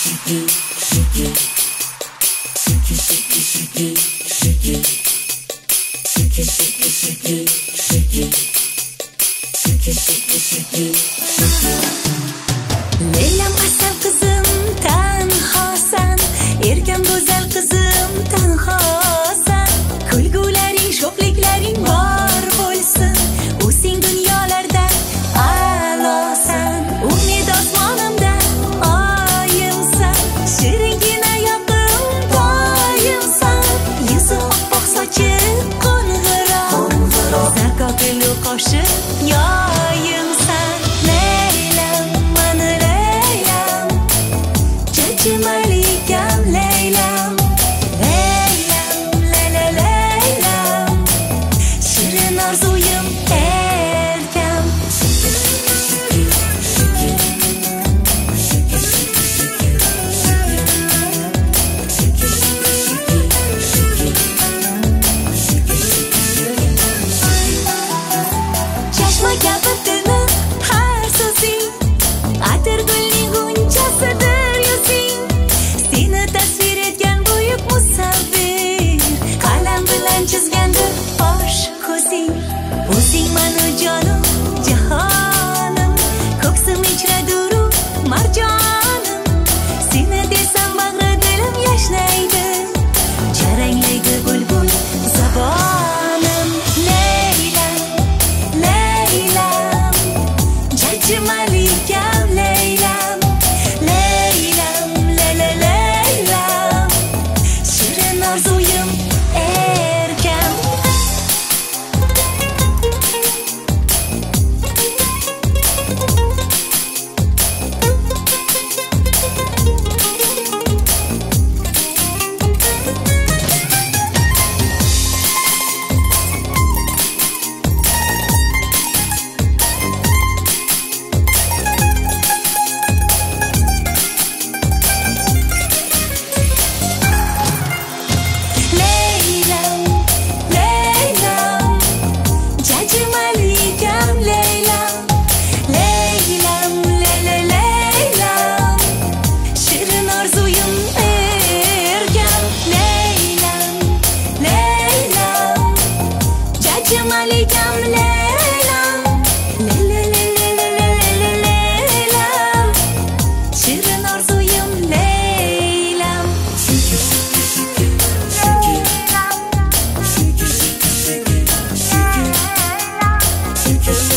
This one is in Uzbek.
Leylam asal qizim tanhosan, erkam go'zal qizim tanhosan. Kulgularing, sho'xliklaring bor bo'lsin, o'zing dunyolarda a'losan. Umid osmonimda oyimsan, shiringina yoqim doimsan. Yuzi oppoq, sochi qo'ng'iroq, zarqoqli qoshi yoyimsan. Leylam, mani Leylam, Malikam Leylam, Leylam, Leylam, shirin orzuyim erkam. Chashma kabi tini har so'zing, atir gulning g'unchasidir yuzing. Seni tasvir etgan buyuk musavvir, qalam bilan chizgandir bosh ko'zing. O'zing mani jonim, jahonim, ko'ksim ichra duru marjonim. Seni desam bag'ri dilim yashnaydi, jaranglaydi bulbul zabonim. Leylam, Leylam, Jajji Malikam Leylam, Leylam, Leylam, shirin orzuyim erkam. Leylam, Leylam, Jajji Malikam Leylam, Leylam, Leylam, shirin orzuyim erkam. Leylam, Leylam, Jajji Malikam Leylam, Leylam, shirin orzuyim Leylam. Leylam,